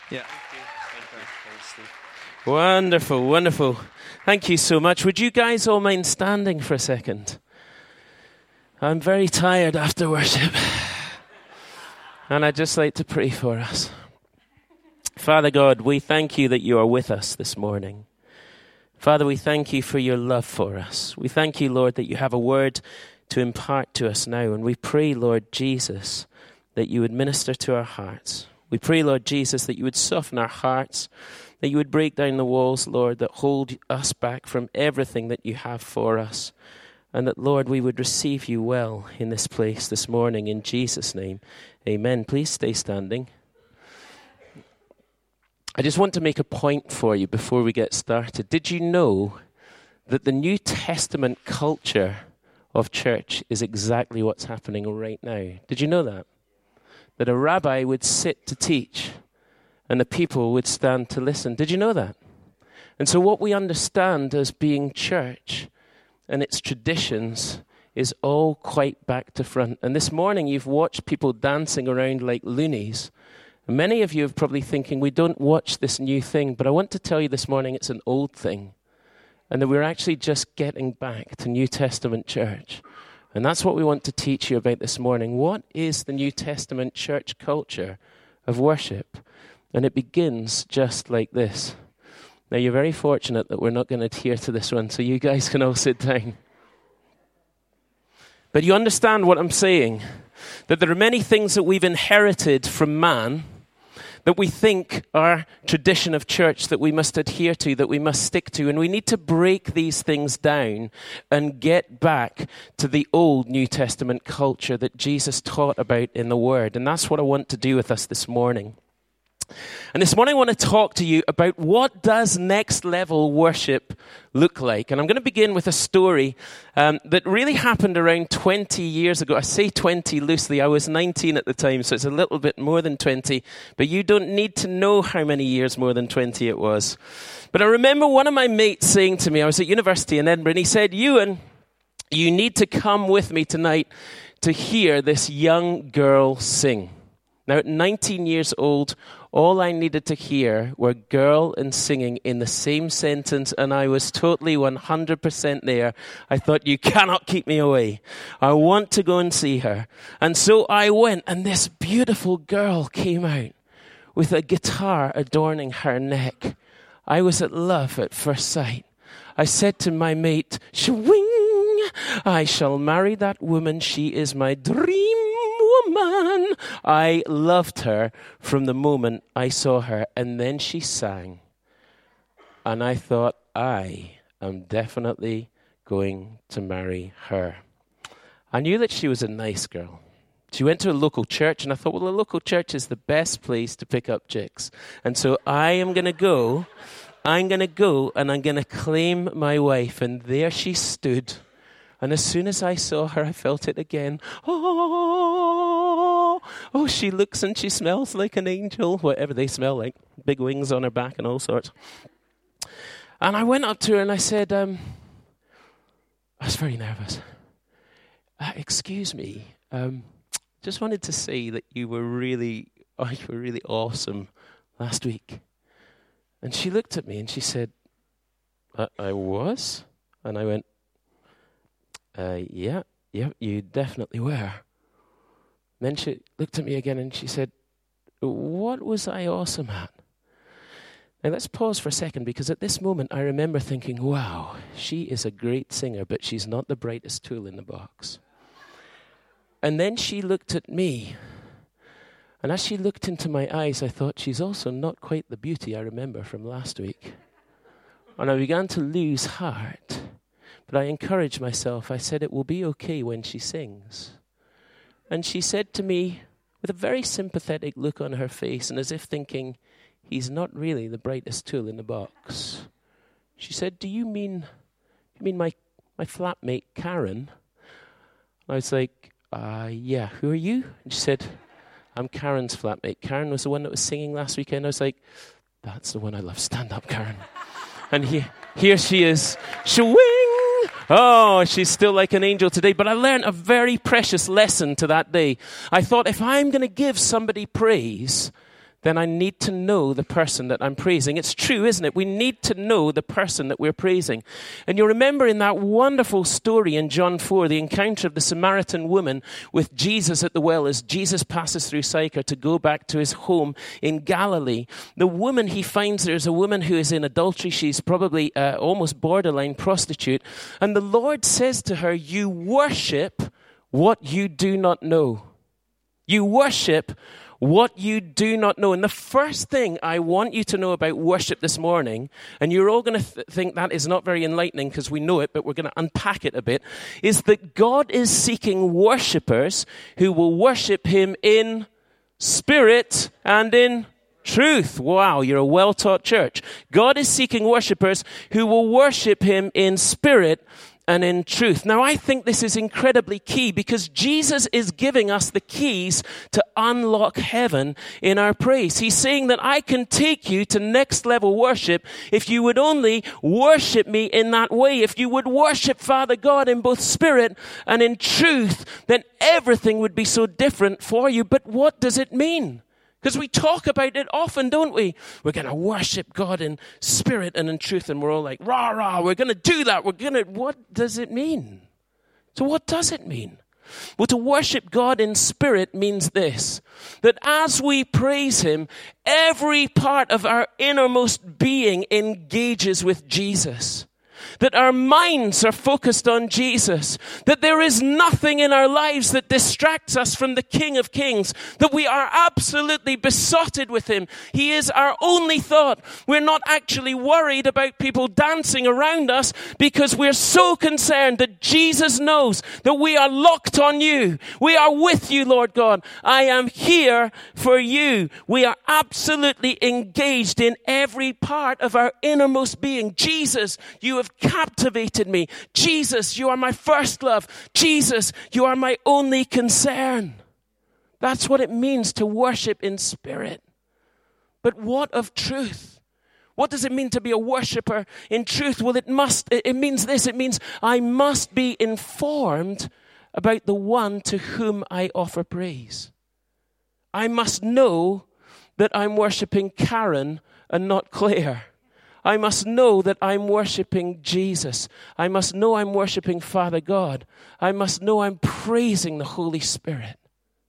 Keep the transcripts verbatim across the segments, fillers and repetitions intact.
Yeah. Wonderful, wonderful. Thank you so much. Would you guys all mind standing for a second? I'm very tired after worship. And I'd just like to pray for us. Father God, we thank you that you are with us this morning. Father, we thank you for your love for us. We thank you, Lord, that you have a word to impart to us now. And we pray, Lord Jesus, that you would minister to our hearts. We pray, Lord Jesus, that you would soften our hearts, that you would break down the walls, Lord, that hold us back from everything that you have for us. And that, Lord, we would receive you well in this place this morning. In Jesus' name, amen. Please stay standing. I just want to make a point for you before we get started. Did you know that the New Testament culture of church is exactly what's happening right now? Did you know that? That a rabbi would sit to teach and the people would stand to listen. Did you know that? And so what we understand as being church and its traditions is all quite back to front. And this morning you've watched people dancing around like loonies. And many of you are probably thinking, we don't watch this new thing. But I want to tell you this morning it's an old thing. And that we're actually just getting back to New Testament church. And that's what we want to teach you about this morning. What is the New Testament church culture of worship? And it begins just like this. Now, you're very fortunate that we're not going to adhere to this one, so you guys can all sit down. But you understand what I'm saying, that there are many things that we've inherited from man that we think are tradition of church that we must adhere to, that we must stick to. And we need to break these things down and get back to the old New Testament culture that Jesus taught about in the Word. And that's what I want to do with us this morning. And this morning I want to talk to you about what does next level worship look like. And I'm going to begin with a story um, that really happened around twenty years ago. I say twenty loosely. I was nineteen at the time, so it's a little bit more than twenty. But you don't need to know how many years more than twenty it was. But I remember one of my mates saying to me, I was at university in Edinburgh, and he said, Ewan, you need to come with me tonight to hear this young girl sing. Now, at nineteen years old, all I needed to hear were girl and singing in the same sentence, and I was totally one hundred percent there. I thought, you cannot keep me away. I want to go and see her. And so I went, and this beautiful girl came out with a guitar adorning her neck. I was at love at first sight. I said to my mate, Shwing, I shall marry that woman. She is my dream woman. I loved her from the moment I saw her. And then she sang. And I thought, I am definitely going to marry her. I knew that she was a nice girl. She went to a local church, and I thought, well, a local church is the best place to pick up chicks. And so I am going to go, I'm going to go, and I'm going to claim my wife. And there she stood. And as soon as I saw her, I felt it again. Oh, oh, she looks and she smells like an angel, whatever they smell like, big wings on her back and all sorts. And I went up to her and I said, um, I was very nervous. Uh, excuse me, um, just wanted to say that you were really, oh, you were really awesome last week. And she looked at me and she said, I, I was? And I went, Uh, yeah, yeah, you definitely were. Then she looked at me again and she said, what was I awesome at? Now let's pause for a second, because at this moment I remember thinking, wow, she is a great singer, but she's not the brightest tool in the box. And then she looked at me, and as she looked into my eyes, I thought, she's also not quite the beauty I remember from last week. And I began to lose heart. But I encouraged myself. I said, it will be okay when she sings. And she said to me, with a very sympathetic look on her face, and as if thinking, he's not really the brightest tool in the box. She said, do you mean, you mean my, my flatmate, Karen? And I was like, uh, yeah, who are you? And she said, I'm Karen's flatmate. Karen was the one that was singing last weekend. I was like, that's the one I love. Stand up, Karen. And here, here she is. Shwing! Oh, she's still like an angel today. But I learned a very precious lesson to that day. I thought, if I'm going to give somebody praise, then I need to know the person that I'm praising. It's true, isn't it? We need to know the person that we're praising. And you remember in that wonderful story in John four, the encounter of the Samaritan woman with Jesus at the well as Jesus passes through Sychar to go back to his home in Galilee. The woman he finds there is a woman who is in adultery. She's probably uh, almost borderline prostitute. And the Lord says to her, you worship what you do not know. You worship what you do not know. And the first thing I want you to know about worship this morning, and you're all going to th- think that is not very enlightening because we know it, but we're going to unpack it a bit, is that God is seeking worshipers who will worship him in spirit and in truth. Wow, you're a well-taught church. God is seeking worshipers who will worship him in spirit and in truth. Now, I think this is incredibly key because Jesus is giving us the keys to unlock heaven in our praise. He's saying that I can take you to next level worship if you would only worship me in that way. If you would worship Father God in both spirit and in truth, then everything would be so different for you. But what does it mean? Because we talk about it often, don't we? We're going to worship God in spirit and in truth. And we're all like, rah, rah, we're going to do that. We're going to, what does it mean? So what does it mean? Well, to worship God in spirit means this, that as we praise him, every part of our innermost being engages with Jesus. That our minds are focused on Jesus, that there is nothing in our lives that distracts us from the King of Kings, that we are absolutely besotted with him. He is our only thought. We're not actually worried about people dancing around us because we're so concerned that Jesus knows that we are locked on you. We are with you, Lord God. I am here for you. We are absolutely engaged in every part of our innermost being. Jesus, you have captivated me. Jesus, you are my first love. Jesus, you are my only concern. That's what it means to worship in spirit. But what of truth? What does it mean to be a worshiper in truth? Well, it must, it means this. It means I must be informed about the one to whom I offer praise. I must know that I'm worshiping Karen and not Claire. I must know that I'm worshiping Jesus. I must know I'm worshiping Father God. I must know I'm praising the Holy Spirit.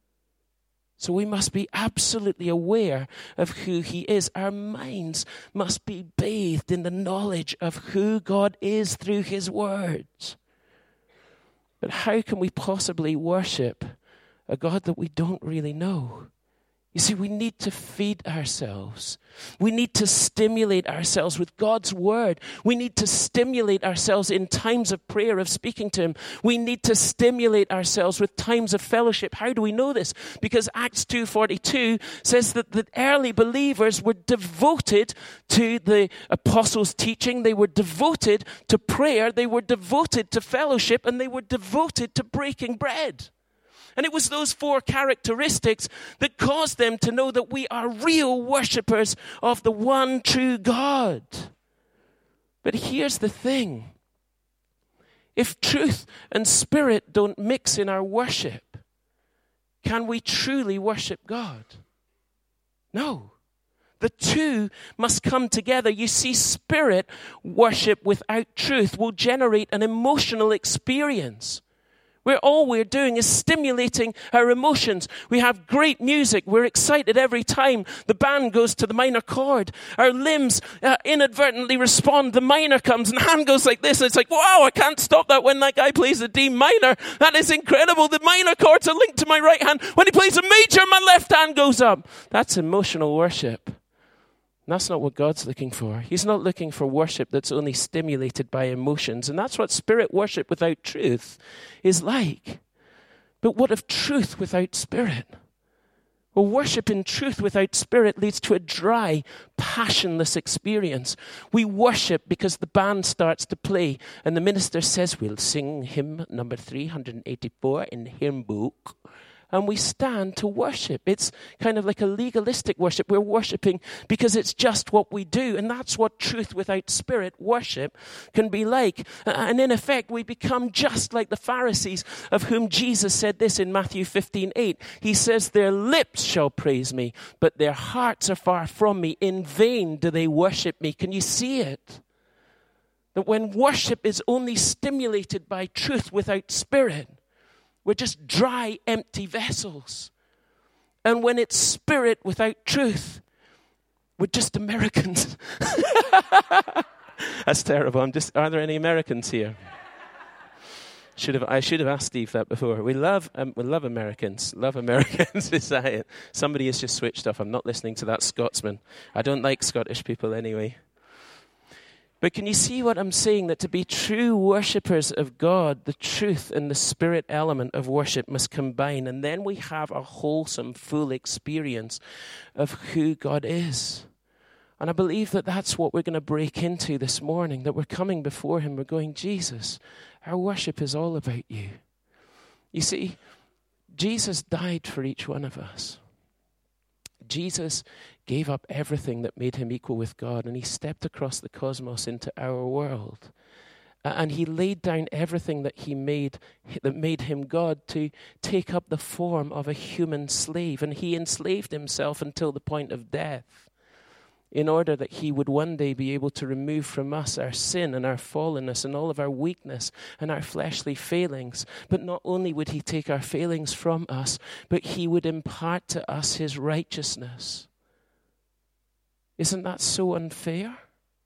So we must be absolutely aware of who he is. Our minds must be bathed in the knowledge of who God is through his words. But how can we possibly worship a God that we don't really know? You see, we need to feed ourselves. We need to stimulate ourselves with God's word. We need to stimulate ourselves in times of prayer, of speaking to him. We need to stimulate ourselves with times of fellowship. How do we know this? Because Acts two forty-two says that the early believers were devoted to the apostles' teaching. They were devoted to prayer. They were devoted to fellowship. And they were devoted to breaking bread. And it was those four characteristics that caused them to know that we are real worshipers of the one true God. But here's the thing. If truth and spirit don't mix in our worship, can we truly worship God? No. The two must come together. You see, spirit worship without truth will generate an emotional experience. Where all we're doing is stimulating our emotions. We have great music. We're excited every time the band goes to the minor chord. Our limbs uh, inadvertently respond. The minor comes and the hand goes like this. It's like, wow, I can't stop that when that guy plays the D minor. That is incredible. The minor chords are linked to my right hand. When he plays a major, my left hand goes up. That's emotional worship. And that's not what God's looking for. He's not looking for worship that's only stimulated by emotions. And that's what spirit worship without truth is like. But what of truth without spirit? Well, worship in truth without spirit leads to a dry, passionless experience. We worship because the band starts to play and the minister says, we'll sing hymn number three hundred eighty-four in the hymn book. and we stand to worship. It's kind of like a legalistic worship. We're worshiping because it's just what we do. And that's what truth without spirit worship can be like. And in effect, we become just like the Pharisees, of whom Jesus said this in Matthew fifteen eight. He says, their lips shall praise me, but their hearts are far from me. In vain do they worship me. Can you see it? That when worship is only stimulated by truth without spirit, we're just dry, empty vessels. And when it's spirit without truth, we're just Americans. That's terrible. I'm just. Are there any Americans here? Should have I should have asked Steve that before. We love um, we love Americans. Love Americans. Is that it? Somebody has just switched off. I'm not listening to that Scotsman. I don't like Scottish people anyway. But can you see what I'm saying? That to be true worshippers of God, the truth and the spirit element of worship must combine. And then we have a wholesome, full experience of who God is. And I believe that that's what we're going to break into this morning, that we're coming before him. We're going, Jesus, our worship is all about you. You see, Jesus died for each one of us. Jesus gave up everything that made him equal with God, and he stepped across the cosmos into our world. Uh, and he laid down everything that he made, that made him God, to take up the form of a human slave. And he enslaved himself until the point of death, in order that he would one day be able to remove from us our sin and our fallenness and all of our weakness and our fleshly failings. But not only would he take our failings from us, but he would impart to us his righteousness. Isn't that so unfair?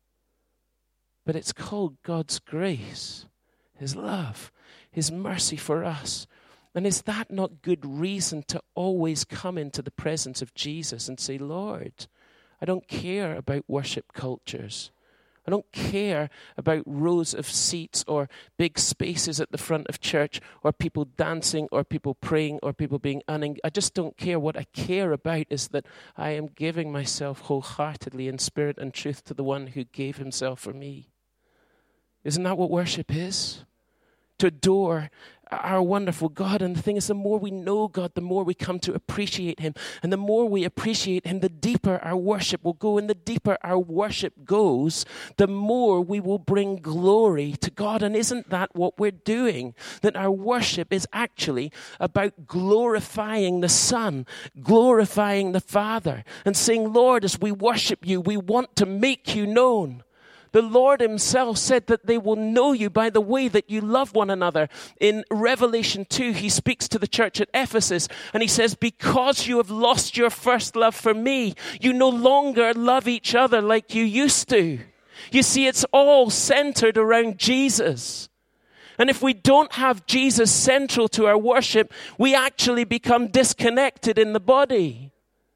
But it's called God's grace, his love, his mercy for us. And is that not good reason to always come into the presence of Jesus and say, Lord, I don't care about worship cultures. I don't care about rows of seats or big spaces at the front of church or people dancing or people praying or people being unengaged. I just don't care. What I care about is that I am giving myself wholeheartedly in spirit and truth to the one who gave himself for me. Isn't that what worship is? To adore our wonderful God. And the thing is, the more we know God, the more we come to appreciate him. And the more we appreciate him, the deeper our worship will go. And the deeper our worship goes, the more we will bring glory to God. And isn't that what we're doing? That our worship is actually about glorifying the Son, glorifying the Father, and saying, Lord, as we worship you, we want to make you known. The Lord himself said that they will know you by the way that you love one another. In Revelation two, he speaks to the church at Ephesus, and he says, because you have lost your first love for me, you no longer love each other like you used to. You see, it's all centered around Jesus. And if we don't have Jesus central to our worship, we actually become disconnected in the body.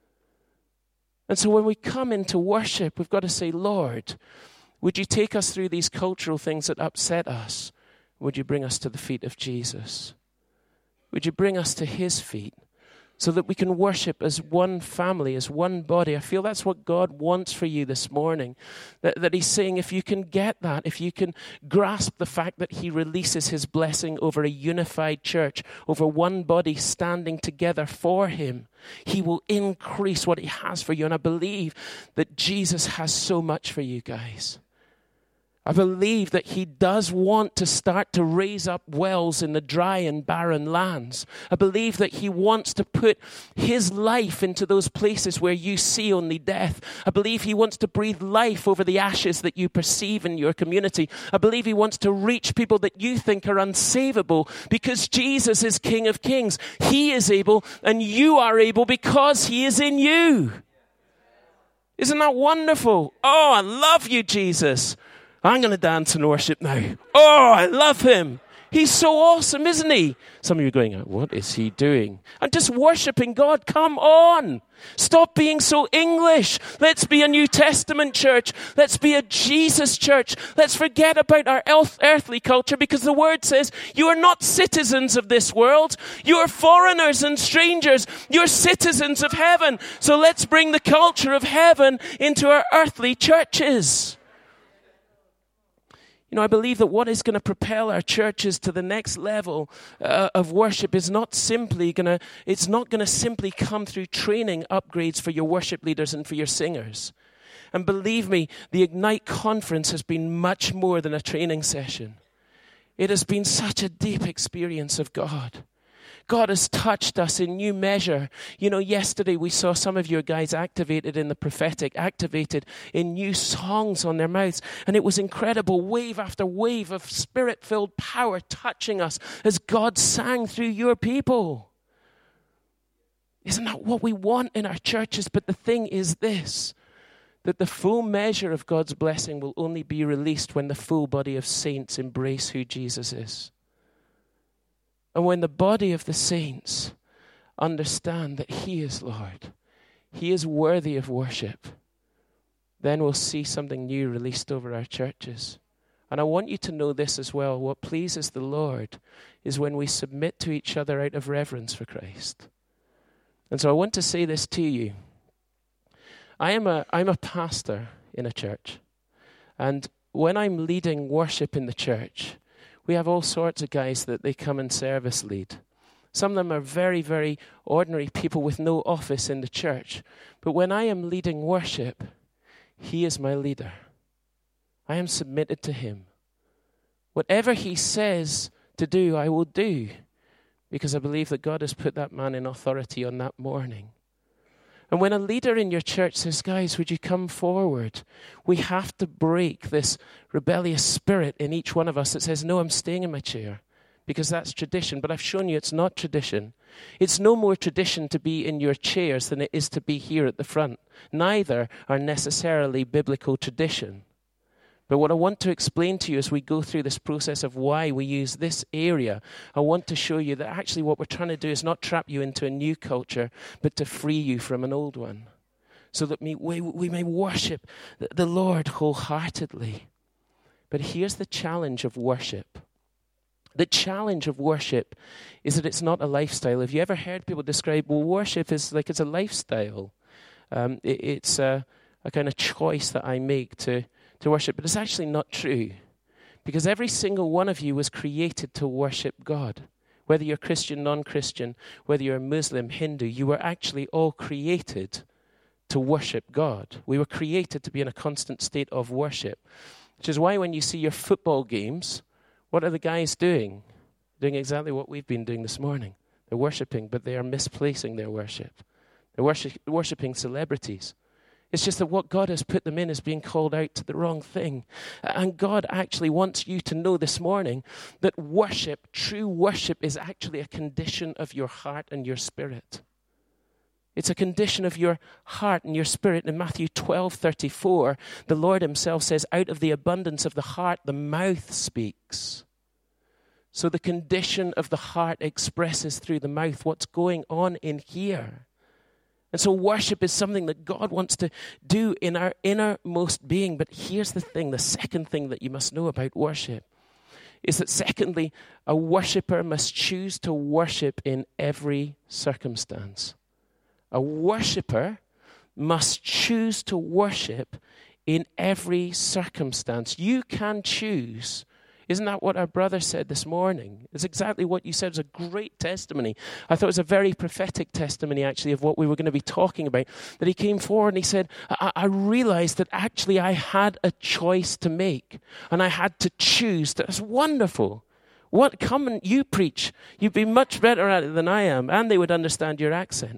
And so when we come into worship, we've got to say, Lord, would you take us through these cultural things that upset us? Would you bring us to the feet of Jesus? Would you bring us to his feet so that we can worship as one family, as one body? I feel that's what God wants for you this morning. That, that he's saying if you can get that, if you can grasp the fact that he releases his blessing over a unified church, over one body standing together for him, he will increase what he has for you. And I believe that Jesus has so much for you guys. I believe that he does want to start to raise up wells in the dry and barren lands. I believe that he wants to put his life into those places where you see only death. I believe he wants to breathe life over the ashes that you perceive in your community. I believe he wants to reach people that you think are unsavable, because Jesus is King of Kings. He is able, and you are able because he is in you. Isn't that wonderful? Oh, I love you, Jesus. I'm going to dance and worship now. Oh, I love him. He's so awesome, isn't he? Some of you are going, what is he doing? I'm just worshiping God. Come on. Stop being so English. Let's be a New Testament church. Let's be a Jesus church. Let's forget about our earthly culture, because the word says you are not citizens of this world. You are foreigners and strangers. You're citizens of heaven. So let's bring the culture of heaven into our earthly churches. You know, I believe that what is going to propel our churches to the next level uh, of worship is not simply going to, it's not going to simply come through training upgrades for your worship leaders and for your singers. And believe me, the Ignite conference has been much more than a training session. It has been such a deep experience of God. God has touched us in new measure. You know, yesterday we saw some of your guys activated in the prophetic, activated in new songs on their mouths. And it was incredible, wave after wave of spirit-filled power touching us as God sang through your people. Isn't that what we want in our churches? But the thing is this, that the full measure of God's blessing will only be released when the full body of saints embrace who Jesus is. And when the body of the saints understand that he is Lord, he is worthy of worship, then we'll see something new released over our churches. And I want you to know this as well. What pleases the Lord is when we submit to each other out of reverence for Christ. And so I want to say this to you. I am a, I'm a pastor in a church. And when I'm leading worship in the church, we have all sorts of guys that they come and service lead. Some of them are very, very ordinary people with no office in the church. But when I am leading worship, he is my leader. I am submitted to him. Whatever he says to do, I will do, because I believe that God has put that man in authority on that morning. And when a leader in your church says, guys, would you come forward? We have to break this rebellious spirit in each one of us that says, no, I'm staying in my chair, because that's tradition. But I've shown you it's not tradition. It's no more tradition to be in your chairs than it is to be here at the front. Neither are necessarily biblical tradition. But what I want to explain to you as we go through this process of why we use this area, I want to show you that actually what we're trying to do is not trap you into a new culture, but to free you from an old one, so that we, we, we may worship the Lord wholeheartedly. But here's the challenge of worship. The challenge of worship is that it's not a lifestyle. Have you ever heard people describe, well, worship is like it's a lifestyle. Um, it, it's a, a kind of choice that I make to to worship, but it's actually not true, because every single one of you was created to worship God. Whether you're Christian, non-Christian, whether you're Muslim, Hindu, you were actually all created to worship God. We were created to be in a constant state of worship, which is why when you see your football games, what are the guys doing? Doing exactly what we've been doing this morning. They're worshiping, but they are misplacing their worship. They're worship, worshiping celebrities. It's just that what God has put them in is being called out to the wrong thing. And God actually wants you to know this morning that worship, true worship, is actually a condition of your heart and your spirit. It's a condition of your heart and your spirit. In Matthew twelve thirty-four, the Lord himself says, out of the abundance of the heart, the mouth speaks. So the condition of the heart expresses through the mouth what's going on in here. And so worship is something that God wants to do in our innermost being. But here's the thing, the second thing that you must know about worship is that secondly, a worshiper must choose to worship in every circumstance. A worshiper must choose to worship in every circumstance. You can choose. Isn't that what our brother said this morning? It's exactly what you said. It was a great testimony. I thought it was a very prophetic testimony, actually, of what we were going to be talking about. That he came forward and he said, I, I realized that actually I had a choice to make. And I had to choose. That's wonderful. What? Come and you preach. You'd be much better at it than I am. And they would understand your accent.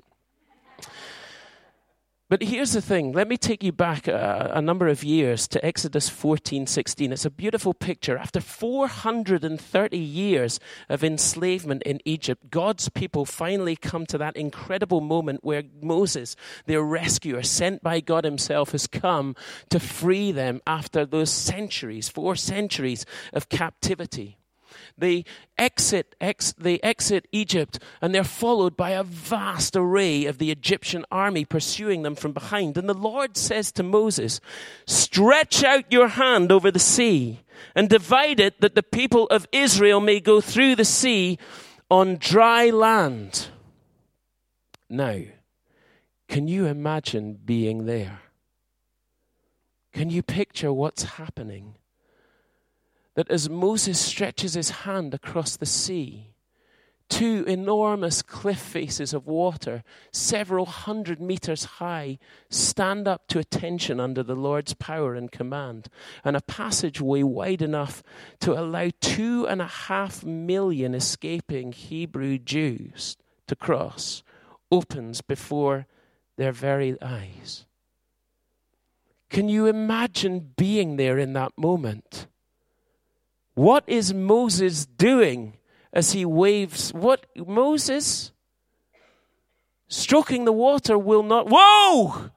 But here's the thing. Let me take you back a, a number of years to Exodus fourteen sixteen. It's a beautiful picture. After four hundred thirty years of enslavement in Egypt, God's people finally come to that incredible moment where Moses, their rescuer, sent by God himself, has come to free them after those centuries, four centuries of captivity. They exit, ex, they exit Egypt, and they're followed by a vast array of the Egyptian army pursuing them from behind. And the Lord says to Moses, stretch out your hand over the sea and divide it that the people of Israel may go through the sea on dry land. Now, can you imagine being there? Can you picture what's happening? that as Moses stretches his hand across the sea, two enormous cliff faces of water, several hundred meters high, stand up to attention under the Lord's power and command, and a passageway wide enough to allow two and a half million escaping Hebrew Jews to cross opens before their very eyes. Can you imagine being there in that moment? What is Moses doing as he waves? What, Moses? Stroking the water will not... Whoa!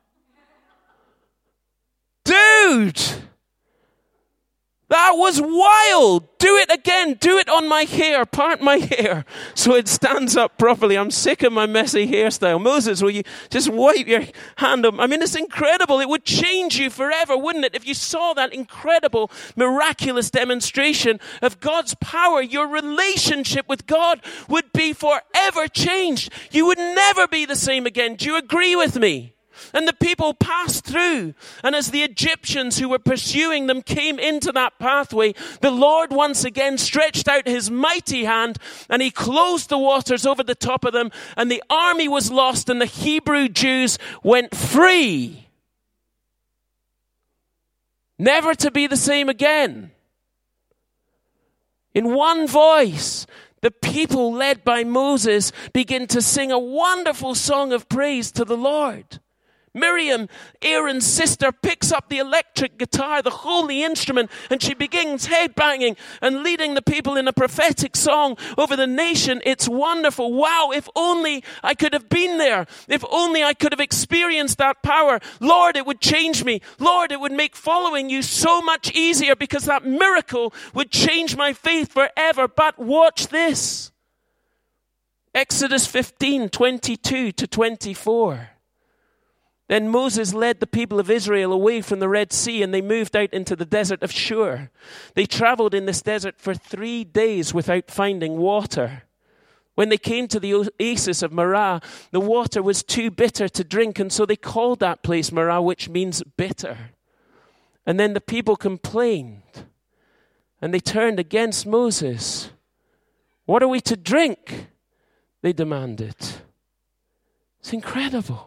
Dude! That was wild. Do it again. Do it on my hair. Part my hair so it stands up properly. I'm sick of my messy hairstyle. Moses, will you just wipe your hand up? I mean, it's incredible. It would change you forever, wouldn't it? If you saw that incredible, miraculous demonstration of God's power, your relationship with God would be forever changed. You would never be the same again. Do you agree with me? And the people passed through. And as the Egyptians who were pursuing them came into that pathway, the Lord once again stretched out his mighty hand and he closed the waters over the top of them. And the army was lost and the Hebrew Jews went free. Never to be the same again. In one voice, the people led by Moses begin to sing a wonderful song of praise to the Lord. Miriam, Aaron's sister, picks up the electric guitar, the holy instrument, and she begins headbanging and leading the people in a prophetic song over the nation. It's wonderful. Wow, if only I could have been there. If only I could have experienced that power. Lord, it would change me. Lord, it would make following you so much easier because that miracle would change my faith forever. But watch this. Exodus fifteen, twenty-two to twenty-four. Then Moses led the people of Israel away from the Red Sea and they moved out into the desert of Shur. They traveled in this desert for three days without finding water. When they came to the oasis of Marah, the water was too bitter to drink, and so they called that place Marah, which means bitter. And then the people complained and they turned against Moses. What are we to drink? They demanded. It's incredible.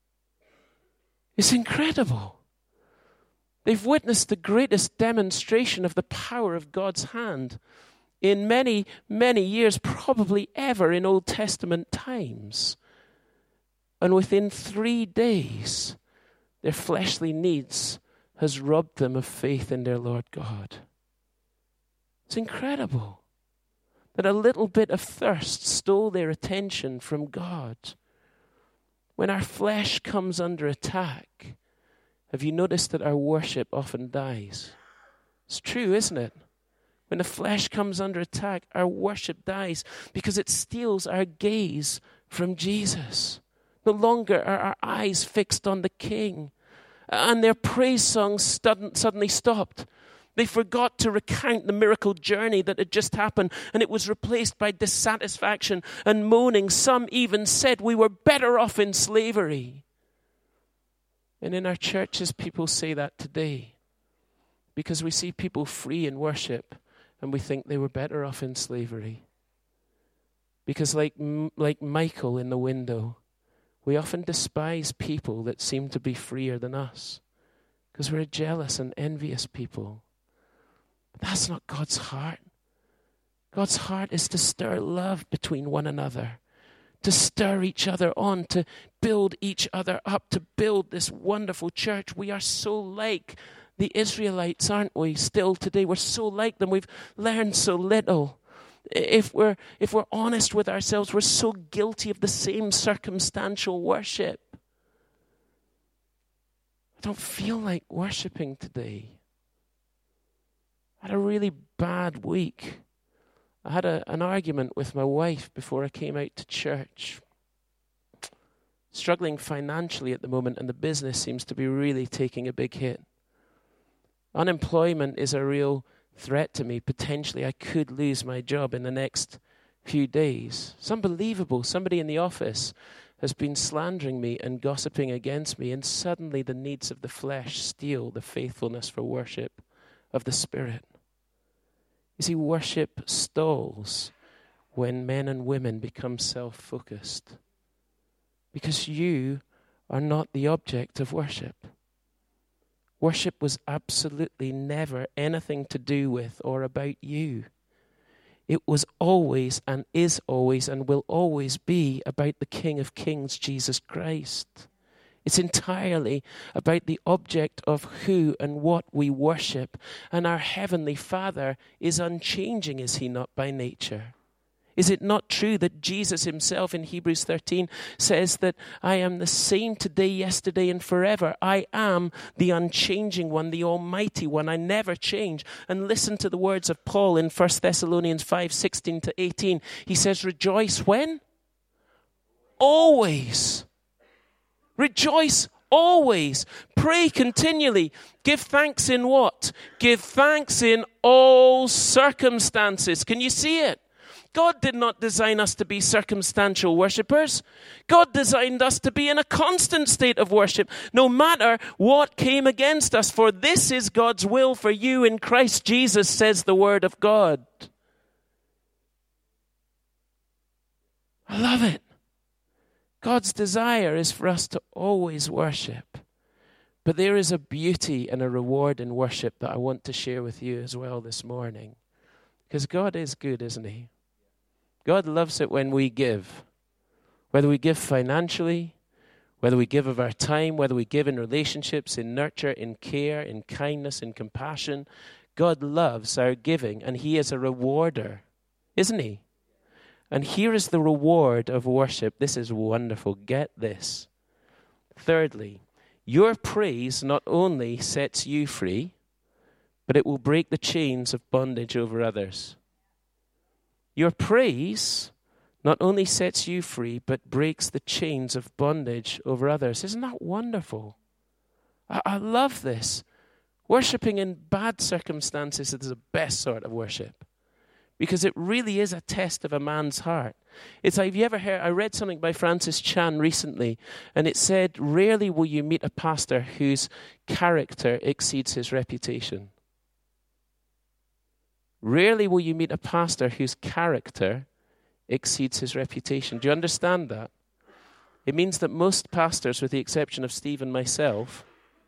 It's incredible. They've witnessed the greatest demonstration of the power of God's hand in many, many years, probably ever in Old Testament times. And within three days, their fleshly needs has robbed them of faith in their Lord God. It's incredible that a little bit of thirst stole their attention from God. When our flesh comes under attack, have you noticed that our worship often dies? It's true, isn't it? When the flesh comes under attack, our worship dies because it steals our gaze from Jesus. No longer are our eyes fixed on the King. And their praise songs suddenly stopped. They forgot to recount the miracle journey that had just happened, and it was replaced by dissatisfaction and moaning. Some even said we were better off in slavery. And in our churches, people say that today because we see people free in worship and we think they were better off in slavery. Because like, like Michael in the window, we often despise people that seem to be freer than us because we're a jealous and envious people. But that's not God's heart. God's heart is to stir love between one another, to stir each other on, to build each other up, to build this wonderful church. We are so like the Israelites, aren't we, still today? We're so like them. We've learned so little. If we're, if we're honest with ourselves, we're so guilty of the same circumstantial worship. I don't feel like worshiping today. I had a really bad week. I had a, an argument with my wife before I came out to church. Struggling financially at the moment, and the business seems to be really taking a big hit. Unemployment is a real threat to me. Potentially, I could lose my job in the next few days. It's unbelievable. Somebody in the office has been slandering me and gossiping against me, and suddenly the needs of the flesh steal the faithfulness for worship of the Spirit. You see, worship stalls when men and women become self-focused. Because you are not the object of worship. Worship was absolutely never anything to do with or about you. It was always and is always and will always be about the King of Kings, Jesus Christ. It's entirely about the object of who and what we worship. And our Heavenly Father is unchanging, is he not, by nature? Is it not true that Jesus himself in Hebrews thirteen says that I am the same today, yesterday, and forever? I am the unchanging one, the almighty one. I never change. And listen to the words of Paul in First Thessalonians five, sixteen to eighteen. He says, rejoice when? Always. Rejoice always. Pray continually. Give thanks in what? Give thanks in all circumstances. Can you see it? God did not design us to be circumstantial worshippers. God designed us to be in a constant state of worship, no matter what came against us. For this is God's will for you in Christ Jesus, says the word of God. I love it. God's desire is for us to always worship. But there is a beauty and a reward in worship that I want to share with you as well this morning. Because God is good, isn't he? God loves it when we give. Whether we give financially, whether we give of our time, whether we give in relationships, in nurture, in care, in kindness, in compassion. God loves our giving, and he is a rewarder, isn't he? And here is the reward of worship. This is wonderful. Get this. Thirdly, your praise not only sets you free, but it will break the chains of bondage over others. Your praise not only sets you free, but breaks the chains of bondage over others. Isn't that wonderful? I, I love this. Worshipping in bad circumstances is the best sort of worship. Because it really is a test of a man's heart. It's, have you ever heard, I read something by Francis Chan recently, and it said, rarely will you meet a pastor whose character exceeds his reputation. Rarely will you meet a pastor whose character exceeds his reputation. Do you understand that? It means that most pastors, with the exception of Steve and myself,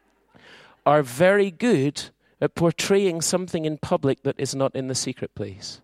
are very good at portraying something in public that is not in the secret place.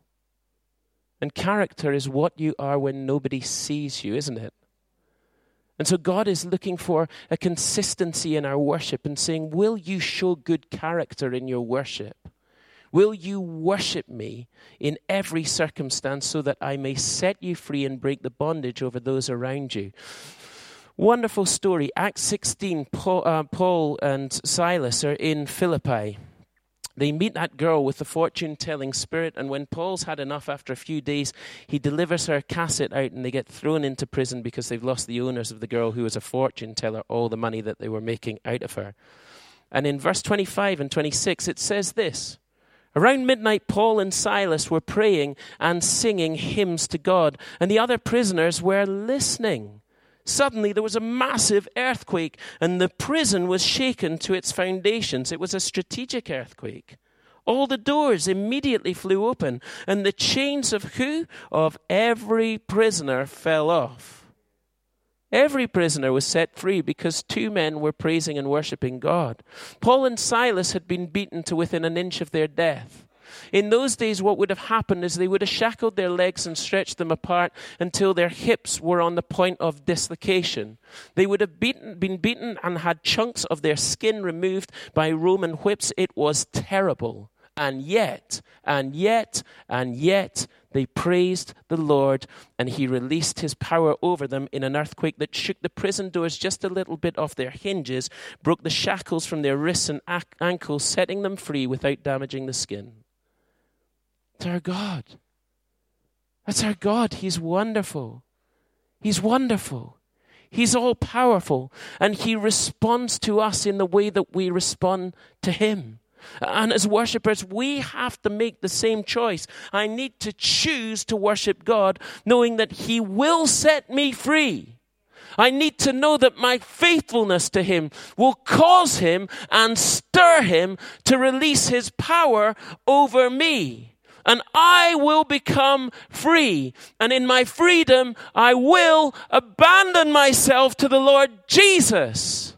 And character is what you are when nobody sees you, isn't it? And so God is looking for a consistency in our worship and saying, will you show good character in your worship? Will you worship me in every circumstance so that I may set you free and break the bondage over those around you? Wonderful story. Acts sixteen, Paul, uh, Paul and Silas are in Philippi. They meet that girl with the fortune-telling spirit, and when Paul's had enough after a few days, he delivers her cassette out, and they get thrown into prison because they've lost the owners of the girl who was a fortune teller all the money that they were making out of her. And in verse twenty-five and twenty-six, it says this. Around midnight, Paul and Silas were praying and singing hymns to God, and the other prisoners were listening. Suddenly, there was a massive earthquake, and the prison was shaken to its foundations. It was a strategic earthquake. All the doors immediately flew open, and the chains of who? Of every prisoner fell off. Every prisoner was set free because two men were praising and worshiping God. Paul and Silas had been beaten to within an inch of their death. In those days, what would have happened is they would have shackled their legs and stretched them apart until their hips were on the point of dislocation. They would have beaten, been beaten and had chunks of their skin removed by Roman whips. It was terrible. And yet, and yet, and yet, they praised the Lord, and he released his power over them in an earthquake that shook the prison doors just a little bit off their hinges, broke the shackles from their wrists and ankles, setting them free without damaging the skin. It's our God. That's our God. He's wonderful. He's wonderful. He's all-powerful, and he responds to us in the way that we respond to him. And as worshipers, we have to make the same choice. I need to choose to worship God, knowing that he will set me free. I need to know that my faithfulness to him will cause him and stir him to release his power over me. and I will become free. And in my freedom, I will abandon myself to the Lord Jesus.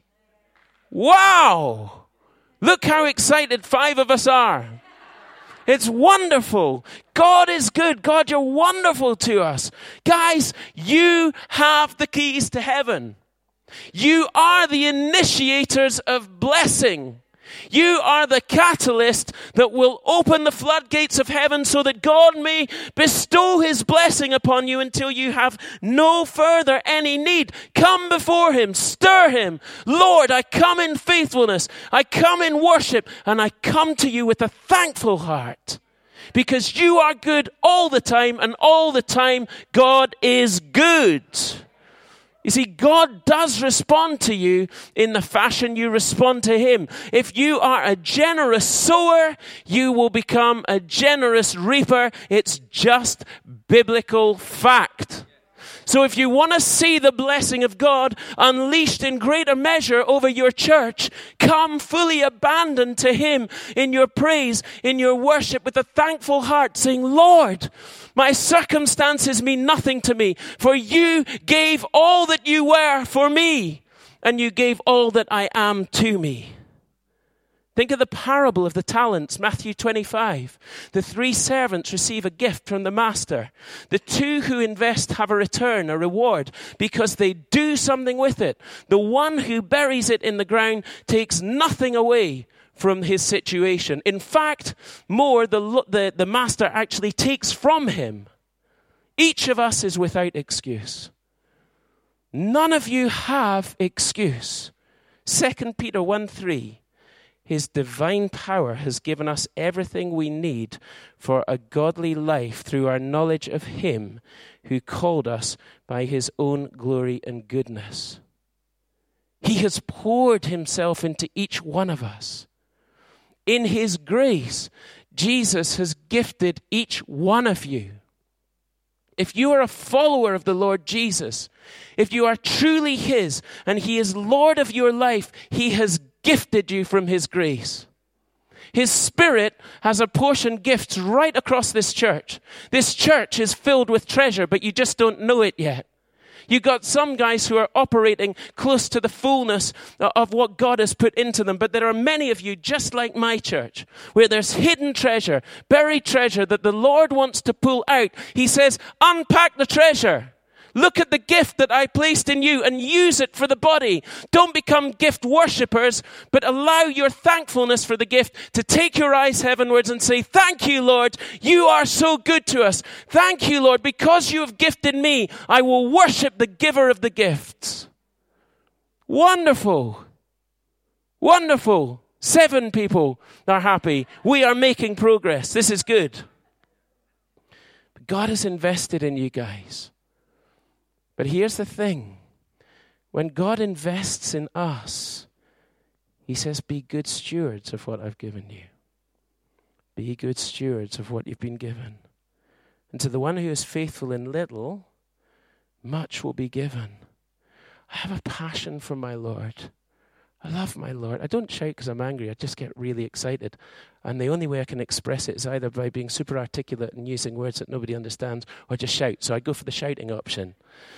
Wow! Look how excited five of us are. It's wonderful. God is good. God, you're wonderful to us. Guys, you have the keys to heaven. You are the initiators of blessing. You are the catalyst that will open the floodgates of heaven so that God may bestow his blessing upon you until you have no further any need. Come before him, stir him. Lord, I come in faithfulness. I come in worship, and I come to you with a thankful heart because you are good all the time, and all the time God is good. You see, God does respond to you in the fashion you respond to him. If you are a generous sower, you will become a generous reaper. It's just biblical fact. So if you want to see the blessing of God unleashed in greater measure over your church, come fully abandoned to him in your praise, in your worship, with a thankful heart, saying, Lord, my circumstances mean nothing to me, for you gave all that you were for me, and you gave all that I am to me. Think of the parable of the talents, Matthew twenty-five. The three servants receive a gift from the master. The two who invest have a return, a reward, because they do something with it. The one who buries it in the ground takes nothing away from his situation. In fact, more, the, the, the master actually takes from him. Each of us is without excuse. None of you have excuse. Second Peter one three. His divine power has given us everything we need for a godly life through our knowledge of him who called us by his own glory and goodness. He has poured himself into each one of us. In his grace, Jesus has gifted each one of you. If you are a follower of the Lord Jesus, if you are truly his and he is Lord of your life, he has gifted you from his grace. His Spirit has apportioned gifts right across this church. This church is filled with treasure, but you just don't know it yet. You got some guys who are operating close to the fullness of what God has put into them, but there are many of you, just like my church, where there's hidden treasure, buried treasure that the Lord wants to pull out. He says, unpack the treasure. Look at the gift that I placed in you and use it for the body. Don't become gift worshippers, but allow your thankfulness for the gift to take your eyes heavenwards and say, thank you, Lord. You are so good to us. Thank you, Lord. Because you have gifted me, I will worship the giver of the gifts. Wonderful. Wonderful. Seven people are happy. We are making progress. This is good. But God has invested in you guys. But here's the thing. When God invests in us, he says, be good stewards of what I've given you. Be good stewards of what you've been given. And to the one who is faithful in little, much will be given. I have a passion for my Lord. I love my Lord. I don't shout because I'm angry. I just get really excited. And the only way I can express it is either by being super articulate and using words that nobody understands, or just shout. So I go for the shouting option.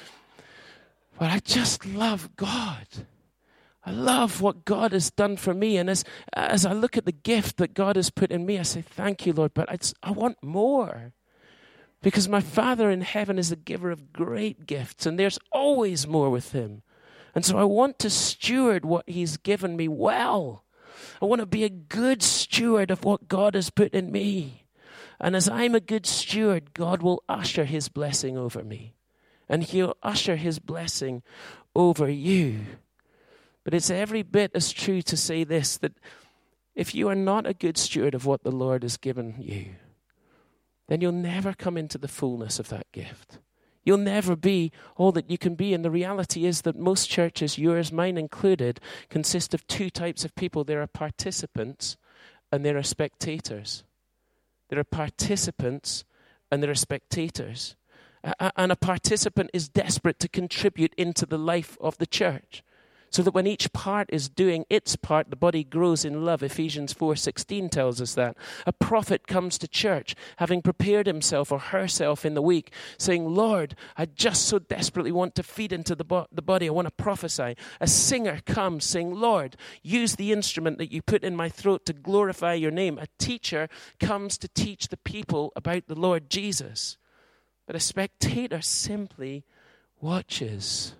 But I just love God. I love what God has done for me. And as as I look at the gift that God has put in me, I say, thank you, Lord, but I, I want more. Because my Father in heaven is the giver of great gifts, and there's always more with him. And so I want to steward what he's given me well. I want to be a good steward of what God has put in me. And as I'm a good steward, God will usher his blessing over me. And he'll usher his blessing over you. But it's every bit as true to say this, that if you are not a good steward of what the Lord has given you, then you'll never come into the fullness of that gift. You'll never be all that you can be. And the reality is that most churches, yours, mine included, consist of two types of people. There are participants and there are spectators. There are participants and there are spectators. And a participant is desperate to contribute into the life of the church. So that when each part is doing its part, the body grows in love. Ephesians four sixteen tells us that. A prophet comes to church, having prepared himself or herself in the week, saying, Lord, I just so desperately want to feed into the, bo- the body. I want to prophesy. A singer comes saying, Lord, use the instrument that you put in my throat to glorify your name. A teacher comes to teach the people about the Lord Jesus. But a spectator simply watches.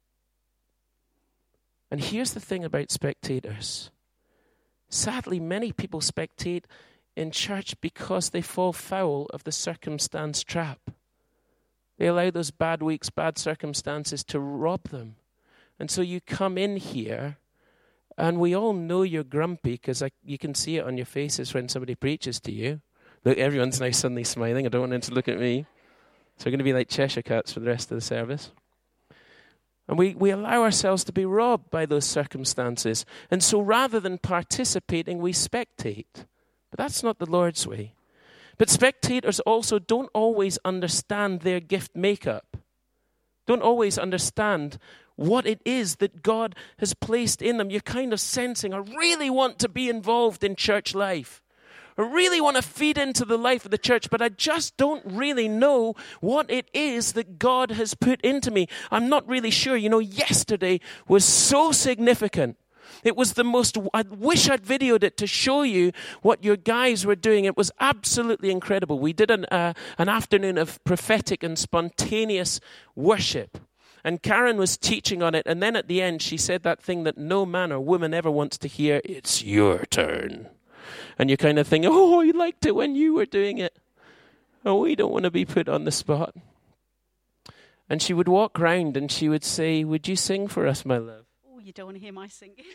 And here's the thing about spectators. Sadly, many people spectate in church because they fall foul of the circumstance trap. They allow those bad weeks, bad circumstances to rob them. And so you come in here, and we all know you're grumpy because you can see it on your faces when somebody preaches to you. Look, everyone's now suddenly smiling. I don't want them to look at me. So we're going to be like Cheshire Cats for the rest of the service. And we, we allow ourselves to be robbed by those circumstances. And so rather than participating, we spectate. But that's not the Lord's way. But spectators also don't always understand their gift makeup. Don't always understand what it is that God has placed in them. You're kind of sensing, I really want to be involved in church life. I really want to feed into the life of the church, but I just don't really know what it is that God has put into me. I'm not really sure. You know, yesterday was so significant. It was the most, I wish I'd videoed it to show you what your guys were doing. It was absolutely incredible. We did an, uh, an afternoon of prophetic and spontaneous worship. And Karen was teaching on it. And then at the end, she said that thing that no man or woman ever wants to hear. It's your turn. And you kind of think, oh, you liked it when you were doing it. Oh, we don't want to be put on the spot. And she would walk round and she would say, would you sing for us, my love? Oh, you don't want to hear my singing.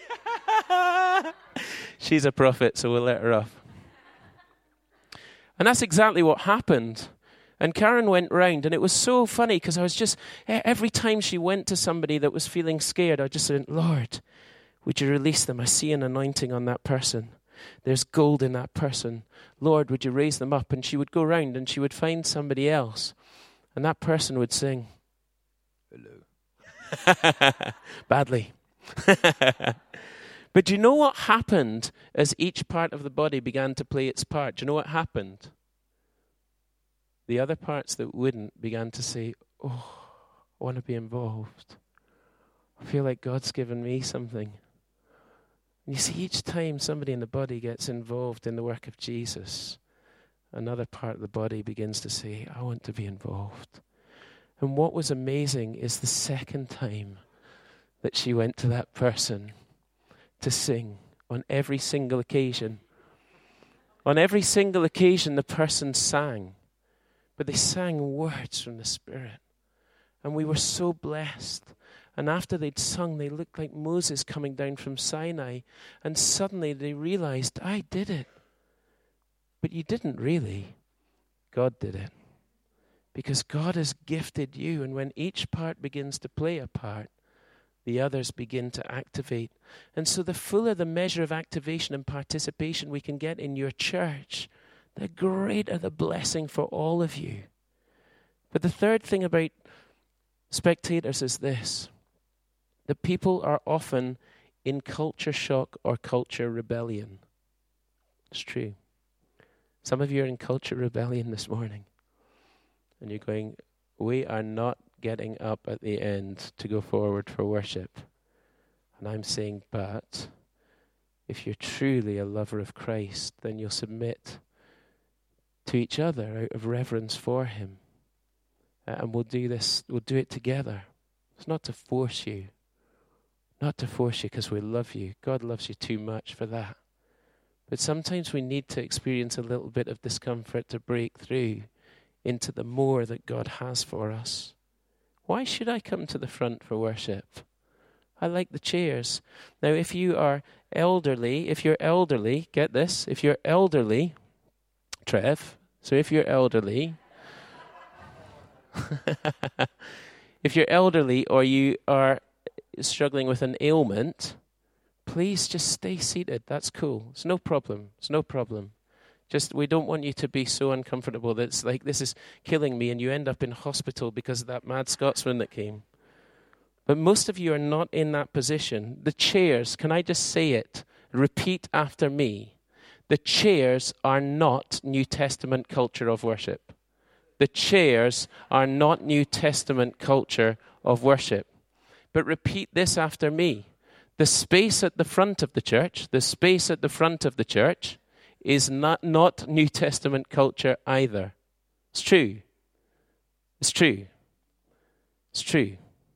She's a prophet, so we'll let her off. And that's exactly what happened. And Karen went round, and it was so funny because I was just, every time she went to somebody that was feeling scared, I just said, Lord, would you release them? I see an anointing on that person. There's gold in that person. Lord, would you raise them up? And she would go round and she would find somebody else. And that person would sing, hello. Badly. But do you know what happened as each part of the body began to play its part? Do you know what happened? The other parts that wouldn't began to say, oh, I want to be involved. I feel like God's given me something. You see, each time somebody in the body gets involved in the work of Jesus, another part of the body begins to say, I want to be involved. And what was amazing is the second time that she went to that person to sing on every single occasion. On every single occasion, the person sang, but they sang words from the Spirit. And we were so blessed. And after they'd sung, they looked like Moses coming down from Sinai. And suddenly they realized, I did it. But you didn't really. God did it. Because God has gifted you. And when each part begins to play a part, the others begin to activate. And so the fuller the measure of activation and participation we can get in your church, the greater the blessing for all of you. But the third thing about spectators is this. The people are often in culture shock or culture rebellion. It's true. Some of you are in culture rebellion this morning. And you're going, we are not getting up at the end to go forward for worship. And I'm saying, but if you're truly a lover of Christ, then you'll submit to each other out of reverence for him. Uh, and we'll do this, we'll do it together. It's not to force you. Not to force you because we love you. God loves you too much for that. But sometimes we need to experience a little bit of discomfort to break through into the more that God has for us. Why should I come to the front for worship? I like the chairs. Now, if you are elderly, if you're elderly, get this, if you're elderly, Trev, so if you're elderly, if you're elderly or you are struggling with an ailment, please just stay seated. That's cool. It's no problem. It's no problem. Just, we don't want you to be so uncomfortable that it's like, this is killing me, and you end up in hospital because of that mad Scotsman that came. But most of you are not in that position. The chairs, can I just say it? Repeat after me. The chairs are not New Testament culture of worship. The chairs are not New Testament culture of worship. But repeat this after me. The space at the front of the church, the space at the front of the church is not, not New Testament culture either. It's true. It's true. It's true.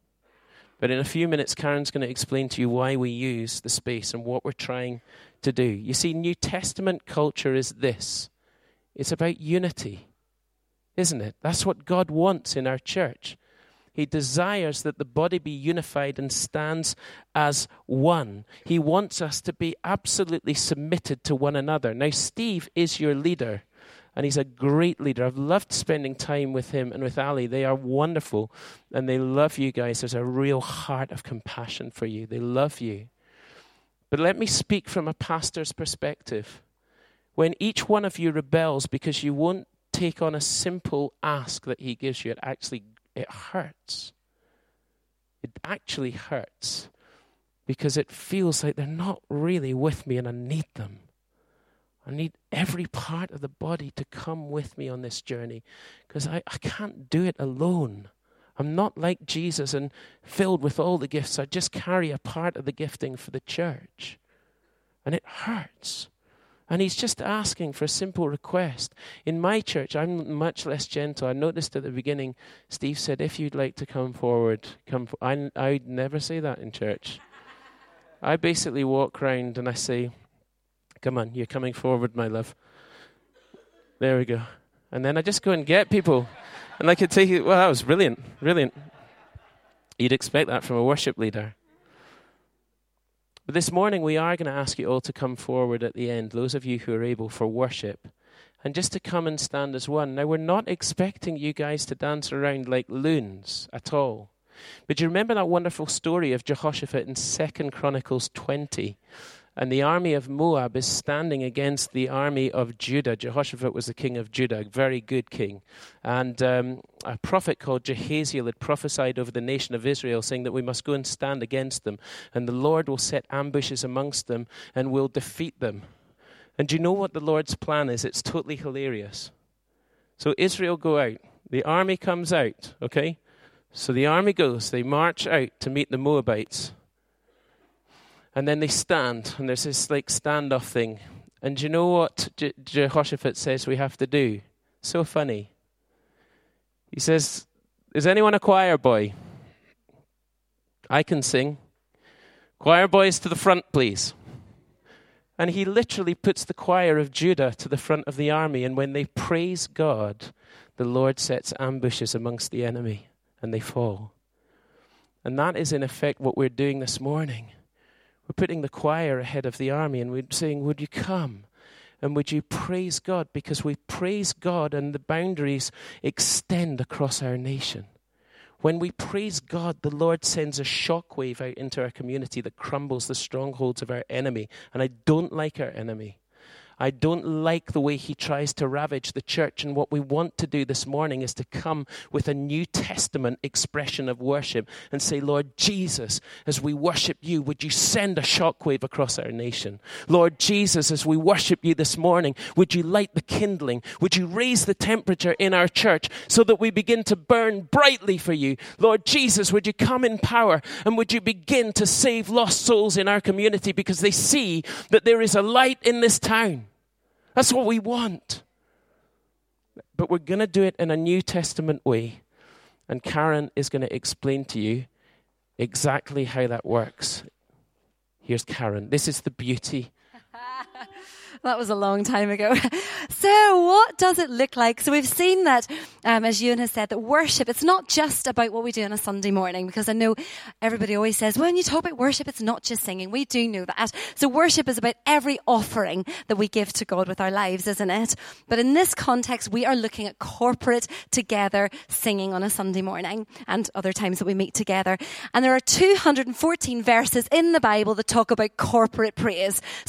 But in a few minutes, Karen's going to explain to you why we use the space and what we're trying to do. You see, New Testament culture is this. It's about unity, isn't it? That's what God wants in our church. He desires that the body be unified and stands as one. He wants us to be absolutely submitted to one another. Now, Steve is your leader. And he's a great leader. I've loved spending time with him and with Ali. They are wonderful. And they love you guys. There's a real heart of compassion for you. They love you. But let me speak from a pastor's perspective. When each one of you rebels because you won't take on a simple ask that he gives you, it actually, it hurts. It actually hurts. Because it feels like they're not really with me and I need them. I need every part of the body to come with me on this journey because I, I can't do it alone. I'm not like Jesus and filled with all the gifts. I just carry a part of the gifting for the church. And it hurts. And he's just asking for a simple request. In my church, I'm much less gentle. I noticed at the beginning, Steve said, if you'd like to come forward, come for-. I, I'd never say that in church. I basically walk around and I say, come on, you're coming forward, my love. There we go. And then I just go and get people. And I could take it, well, that was brilliant, brilliant. You'd expect that from a worship leader. But this morning, we are going to ask you all to come forward at the end, those of you who are able, for worship. And just to come and stand as one. Now, we're not expecting you guys to dance around like loons at all. But do you remember that wonderful story of Jehoshaphat in Second Chronicles twenty? And the army of Moab is standing against the army of Judah. Jehoshaphat was the king of Judah, a very good king. And um, a prophet called Jehaziel had prophesied over the nation of Israel, saying that we must go and stand against them. And the Lord will set ambushes amongst them and will defeat them. And do you know what the Lord's plan is? It's totally hilarious. So Israel go out. The army comes out, okay? So the army goes. They march out to meet the Moabites. And then they stand, and there's this like standoff thing. And do you know what Je- Jehoshaphat says we have to do? So funny. He says, is anyone a choir boy? I can sing. Choir boys to the front, please. And he literally puts the choir of Judah to the front of the army. And when they praise God, the Lord sets ambushes amongst the enemy, and they fall. And that is in effect what we're doing this morning. We're putting the choir ahead of the army and we're saying, would you come and would you praise God? Because we praise God and the boundaries extend across our nation. When we praise God, the Lord sends a shockwave out into our community that crumbles the strongholds of our enemy. And I don't like our enemy. I don't like the way he tries to ravage the church. And what we want to do this morning is to come with a New Testament expression of worship and say, Lord Jesus, as we worship you, would you send a shockwave across our nation? Lord Jesus, as we worship you this morning, would you light the kindling? Would you raise the temperature in our church so that we begin to burn brightly for you? Lord Jesus, would you come in power and would you begin to save lost souls in our community because they see that there is a light in this town? That's what we want. But we're going to do it in a New Testament way. And Karen is going to explain to you exactly how that works. Here's Karen. This is the beauty. That was a long time ago. So what does it look like? So we've seen that, um, as Ewan has said, that worship, it's not just about what we do on a Sunday morning, because I know everybody always says, when you talk about worship, it's not just singing. We do know that. So worship is about every offering that we give to God with our lives, isn't it? But in this context, we are looking at corporate together singing on a Sunday morning and other times that we meet together. And there are two hundred fourteen verses in the Bible that talk about corporate praise. So it's pretty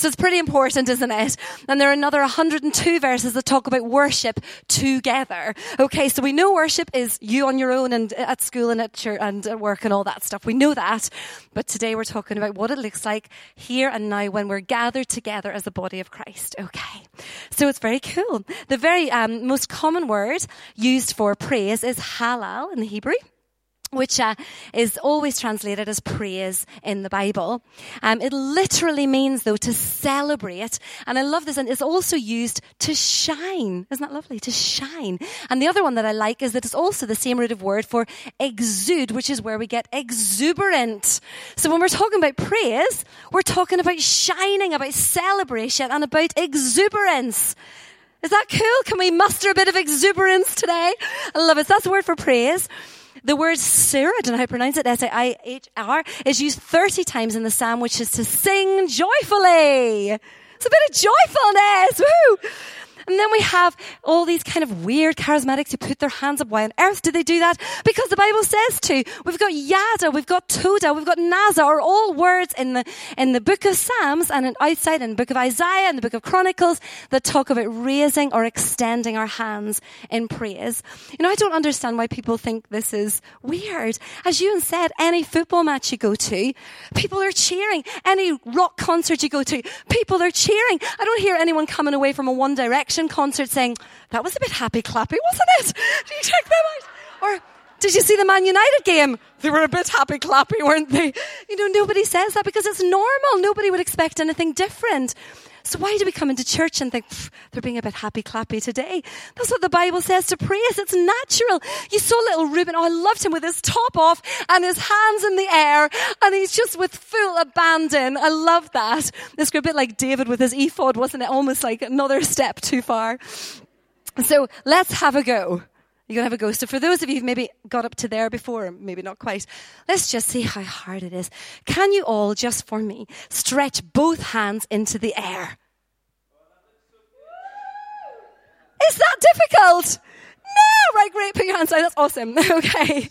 important, isn't it? And there are another one hundred two verses that talk about worship together. Okay, so we know worship is you on your own and at school and at church and at work and all that stuff. We know that. But today we're talking about what it looks like here and now when we're gathered together as the body of Christ. Okay, so it's very cool. The very um, most common word used for praise is halal in the Hebrew, which uh, is always translated as praise in the Bible. Um, it literally means, though, to celebrate. And I love this. And it's also used to shine. Isn't that lovely? To shine. And the other one that I like is that it's also the same root of word for exude, which is where we get exuberant. So when we're talking about praise, we're talking about shining, about celebration, and about exuberance. Is that cool? Can we muster a bit of exuberance today? I love it. So that's the word for praise. The word surah, I don't know how to pronounce it, S A I H R, is used thirty times in the psalm, which is to sing joyfully. It's a bit of joyfulness. Woo! And then we have all these kind of weird charismatics who put their hands up. Why on earth do they do that? Because the Bible says to. We've got yada, we've got toda, we've got naza, are all words in the in the book of Psalms and outside in the book of Isaiah and the book of Chronicles that talk about raising or extending our hands in praise. You know, I don't understand why people think this is weird. As Ewan said, any football match you go to, people are cheering. Any rock concert you go to, people are cheering. I don't hear anyone coming away from a One Direction concert saying, that was a bit happy clappy, wasn't it? Did you check them out? Or did you see the Man United game? They were a bit happy clappy, weren't they? You know, nobody says that because it's normal. Nobody would expect anything different. So why do we come into church and think, they're being a bit happy clappy today? That's what the Bible says to praise. It's natural. You saw little Reuben. Oh, I loved him with his top off and his hands in the air. And he's just with full abandon. I love that. It's a bit like David with his ephod, wasn't it? Almost like another step too far. So let's have a go. You're going to have a go. So for those of you who've maybe got up to there before, maybe not quite, let's just see how hard it is. Can you all, just for me, stretch both hands into the air? Is that difficult? No! Right, great. Put your hands down. That's awesome. Okay.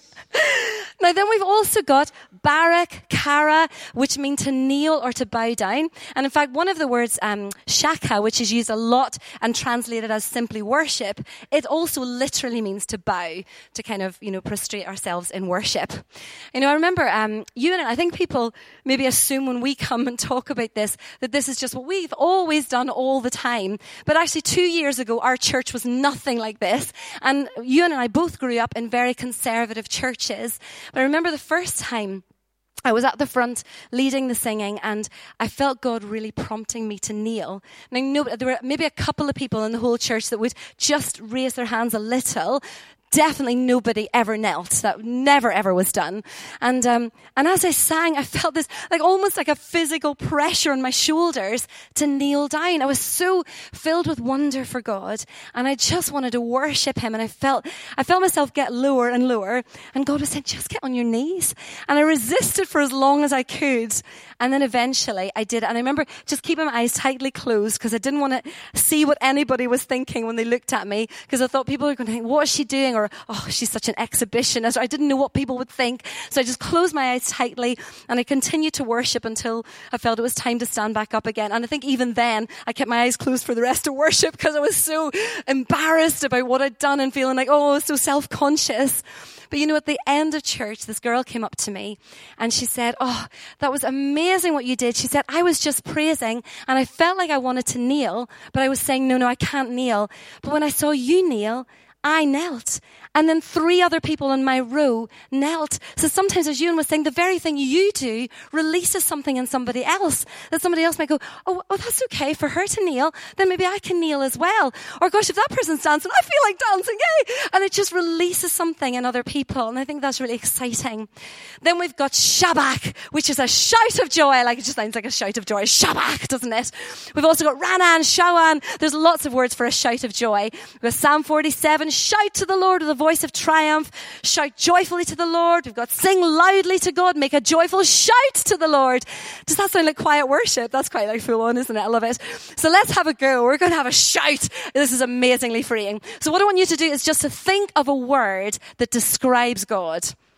Now then we've also got barak, kara, which mean to kneel or to bow down. And in fact, one of the words, um, shaka, which is used a lot and translated as simply worship, it also literally means to bow, to kind of, you know, prostrate ourselves in worship. You know, I remember, um, you and I, I think people maybe assume when we come and talk about this, that this is just what we've always done all the time. But actually two years ago, our church was nothing like this. And you and I both grew up in very conservative churches. But I remember the first time I was at the front leading the singing and I felt God really prompting me to kneel. Now, no, there were maybe a couple of people in the whole church that would just raise their hands a little. Definitely nobody ever knelt. That never ever was done. And um, and as I sang, I felt this like almost like a physical pressure on my shoulders to kneel down. I was so filled with wonder for God, and I just wanted to worship Him. And I felt I felt myself get lower and lower. And God was saying, "Just get on your knees." And I resisted for as long as I could. And then eventually I did it. And I remember just keeping my eyes tightly closed because I didn't want to see what anybody was thinking when they looked at me, because I thought people were going to think, "What is she doing?" Or, "Oh, she's such an exhibitionist." I didn't know what people would think. So I just closed my eyes tightly and I continued to worship until I felt it was time to stand back up again. And I think even then I kept my eyes closed for the rest of worship because I was so embarrassed about what I'd done and feeling like, oh, so self-conscious. But you know, at the end of church, this girl came up to me and she said, "Oh, that was amazing what you did." She said, "I was just praising and I felt like I wanted to kneel, but I was saying, no, no, I can't kneel. But when I saw you kneel, I knelt. And then three other people in my row knelt." So sometimes, as Ewan was saying, the very thing you do releases something in somebody else. That somebody else might go, oh, oh, that's okay for her to kneel. Then maybe I can kneel as well. Or gosh, if that person's dancing, I feel like dancing, yay! And it just releases something in other people. And I think that's really exciting. Then we've got shabak, which is a shout of joy. Like, it just sounds like a shout of joy. Shabak, doesn't it? We've also got ranan, shawan. There's lots of words for a shout of joy. We've got Psalm forty-seven, shout to the Lord with a voice of triumph. Shout joyfully to the Lord. We've got sing loudly to God. Make a joyful shout to the Lord. Does that sound like quiet worship? That's quite like full on, isn't it? I love it. So let's have a go. We're going to have a shout. This is amazingly freeing. So what I want you to do is just to think of a word that describes God.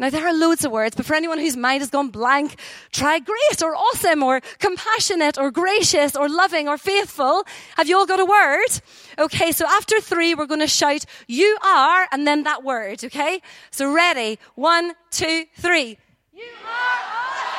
Now, there are loads of words, but for anyone whose mind has gone blank, try great or awesome or compassionate or gracious or loving or faithful. Have you all got a word? Okay, so after three, we're going to shout, you are, and then that word, okay? So ready? One, two, three. You are awesome.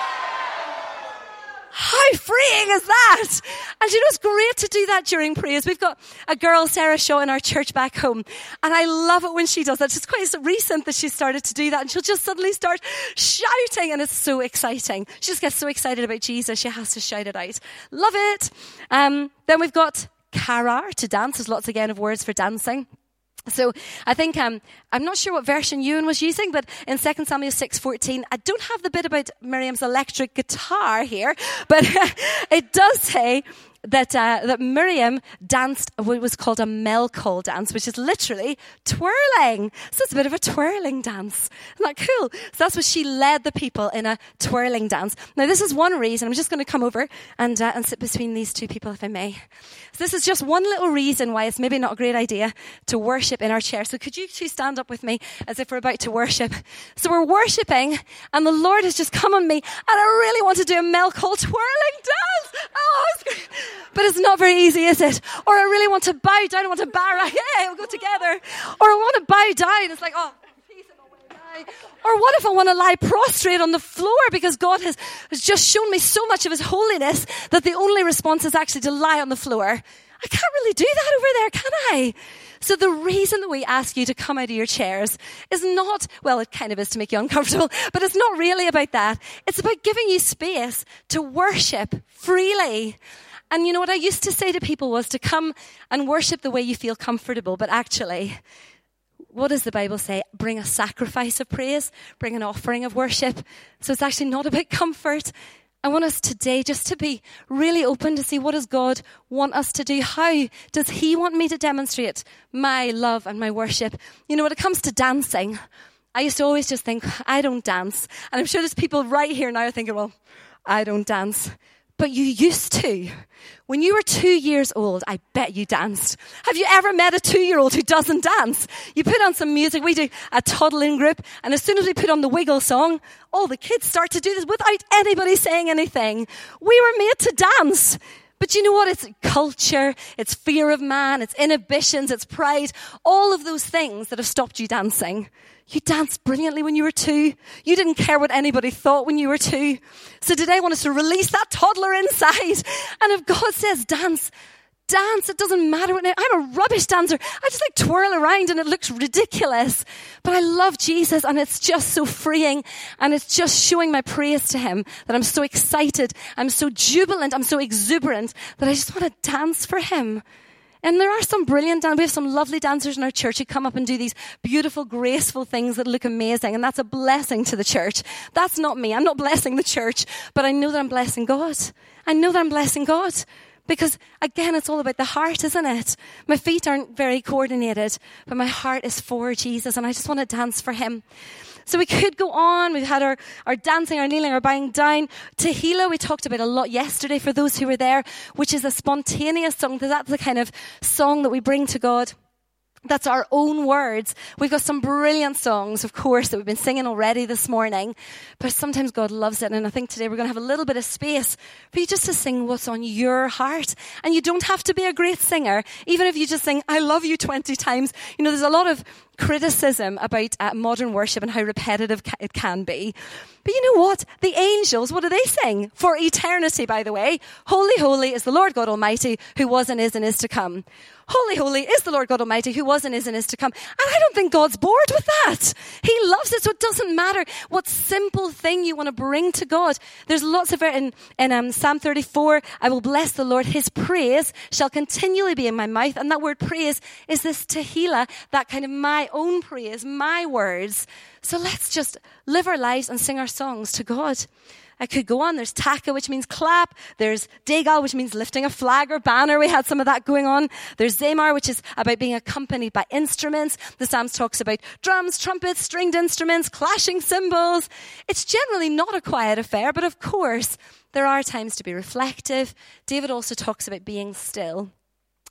How freeing is that? And you know, it's great to do that during praise. We've got a girl, Sarah Shaw, in our church back home. And I love it when she does that. It's quite recent that she started to do that. And she'll just suddenly start shouting. And it's so exciting. She just gets so excited about Jesus. She has to shout it out. Love it. Um, then we've got karar, to dance. There's lots again of words for dancing. So I think, um, I'm not sure what version Ewan was using, but in Second Samuel six fourteen, I don't have the bit about Miriam's electric guitar here, but it does say that uh, that Miriam danced what was called a melkol dance, which is literally twirling. So it's a bit of a twirling dance. Isn't that cool? So that's what she led the people in, a twirling dance. Now this is one reason. I'm just going to come over and uh, and sit between these two people, if I may. So this is just one little reason why it's maybe not a great idea to worship in our chair. So could you two stand up with me as if we're about to worship? So we're worshiping, and the Lord has just come on me, and I really want to do a melkol twirling dance. Oh, it's great. But it's not very easy, is it? Or I really want to bow down. I want to bow right. Yeah, we'll go together. Or I want to bow down. It's like, oh, please don't die. Or what if I want to lie prostrate on the floor because God has, has just shown me so much of his holiness that the only response is actually to lie on the floor. I can't really do that over there, can I? So the reason that we ask you to come out of your chairs is not, well, it kind of is to make you uncomfortable, but it's not really about that. It's about giving you space to worship freely. And you know what I used to say to people was to come and worship the way you feel comfortable. But actually, what does the Bible say? Bring a sacrifice of praise, bring an offering of worship. So it's actually not about comfort. I want us today just to be really open to see, what does God want us to do? How does he want me to demonstrate my love and my worship? You know, when it comes to dancing, I used to always just think, I don't dance. And I'm sure there's people right here now thinking, well, I don't dance. But you used to. When you were two years old, I bet you danced. Have you ever met a two-year-old who doesn't dance? You put on some music. We do a toddling group. And as soon as we put on the Wiggle song, all the kids start to do this without anybody saying anything. We were made to dance. But you know what? It's culture, it's fear of man, it's inhibitions, it's pride. All of those things that have stopped you dancing. You danced brilliantly when you were two. You didn't care what anybody thought when you were two. So today I want us to release that toddler inside. And if God says dance, dance. It doesn't matter what. I'm a rubbish dancer. I just like twirl around and it looks ridiculous. But I love Jesus and it's just so freeing. And it's just showing my praise to him that I'm so excited. I'm so jubilant. I'm so exuberant that I just want to dance for him. And there are some brilliant dancers. We have some lovely dancers in our church who come up and do these beautiful, graceful things that look amazing. And that's a blessing to the church. That's not me. I'm not blessing the church. But I know that I'm blessing God. I know that I'm blessing God. Because, again, it's all about the heart, isn't it? My feet aren't very coordinated, but my heart is for Jesus. And I just want to dance for him. So we could go on. We've had our, our dancing, our kneeling, our bowing down. Tehillah, we talked about a lot yesterday for those who were there, which is a spontaneous song. That's the kind of song that we bring to God. That's our own words. We've got some brilliant songs, of course, that we've been singing already this morning. But sometimes God loves it. And I think today we're going to have a little bit of space for you just to sing what's on your heart. And you don't have to be a great singer. Even if you just sing, I love you twenty times. You know, there's a lot of criticism about uh, modern worship and how repetitive ca- it can be. But you know what? The angels, what do they sing? For eternity, by the way. Holy, holy is the Lord God Almighty, who was and is and is to come. Holy, holy is the Lord God Almighty, who was and is and is to come. And I don't think God's bored with that. He loves it, so it doesn't matter what simple thing you want to bring to God. There's lots of it in, in um, Psalm thirty-four. I will bless the Lord. His praise shall continually be in my mouth. And that word praise is this tehillah, that kind of my own praise, my words. So let's just live our lives and sing our songs to God. I could go on. There's taka, which means clap. There's degal, which means lifting a flag or banner. We had some of that going on. There's zemar, which is about being accompanied by instruments. The Psalms talks about drums, trumpets, stringed instruments, clashing cymbals. It's generally not a quiet affair, but of course, there are times to be reflective. David also talks about being still.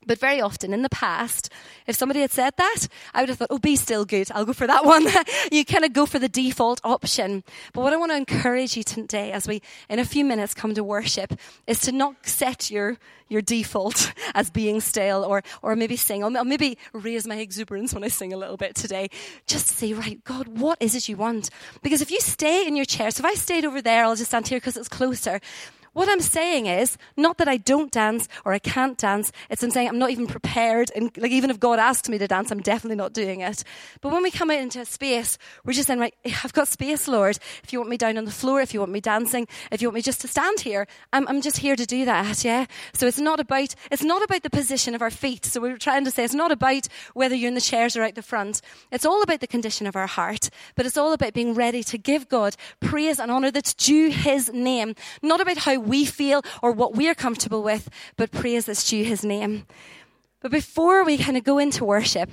But very often in the past, if somebody had said that, I would have thought, oh, be still good. I'll go for that one. You kind of go for the default option. But what I want to encourage you today as we, in a few minutes, come to worship is to not set your your default as being stale or or maybe sing. Or maybe raise my exuberance when I sing a little bit today. Just say, right, God, what is it you want? Because if you stay in your chair, so if I stayed over there, I'll just stand here because it's closer. What I'm saying is, not that I don't dance or I can't dance, it's I'm saying I'm not even prepared. And like even if God asks me to dance, I'm definitely not doing it. But when we come out into a space, we're just saying, right, I've got space, Lord. If you want me down on the floor, if you want me dancing, if you want me just to stand here, I'm, I'm just here to do that, yeah? So it's not about, it's not about the position of our feet. So we were trying to say it's not about whether you're in the chairs or out the front. It's all about the condition of our heart. But it's all about being ready to give God praise and honor that's due his name. Not about how we feel or what we're comfortable with, but praise that's due his name. But before we kind of go into worship,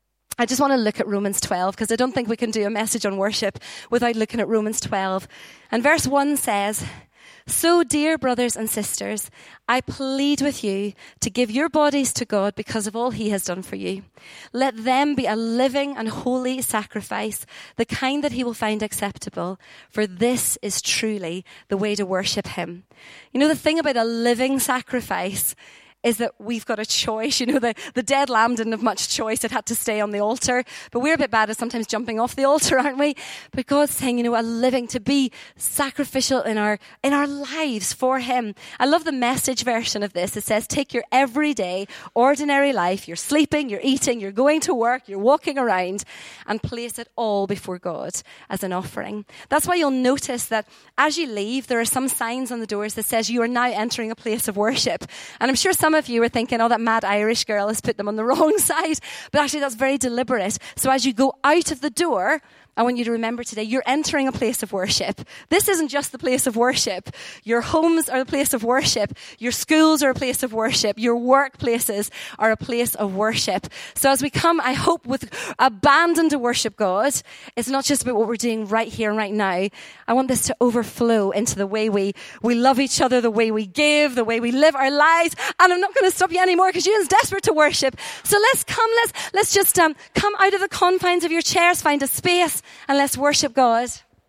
I just want to look at Romans twelve, because I don't think we can do a message on worship without looking at Romans twelve. And verse one says, so, dear brothers and sisters, I plead with you to give your bodies to God because of all he has done for you. Let them be a living and holy sacrifice, the kind that he will find acceptable, for this is truly the way to worship him. You know, the thing about a living sacrifice is that we've got a choice. You know, the, the dead lamb didn't have much choice. It had to stay on the altar. But we're a bit bad at sometimes jumping off the altar, aren't we? But God's saying, you know, a living, to be sacrificial in our in our lives for him. I love the Message version of this. It says, take your everyday, ordinary life. You're sleeping, you're eating, you're going to work, you're walking around, and place it all before God as an offering. That's why you'll notice that as you leave, there are some signs on the doors that says you are now entering a place of worship. And I'm sure some Some of you are thinking, oh, that mad Irish girl has put them on the wrong side. But actually, that's very deliberate. So as you go out of the door, I want you to remember today, you're entering a place of worship. This isn't just the place of worship. Your homes are a place of worship. Your schools are a place of worship. Your workplaces are a place of worship. So as we come, I hope, with abandon to worship God, it's not just about what we're doing right here and right now. I want this to overflow into the way we, we love each other, the way we give, the way we live our lives. And I'm not going to stop you anymore because you're desperate to worship. So let's come, let's, let's just um, come out of the confines of your chairs, find a space, and let's worship God.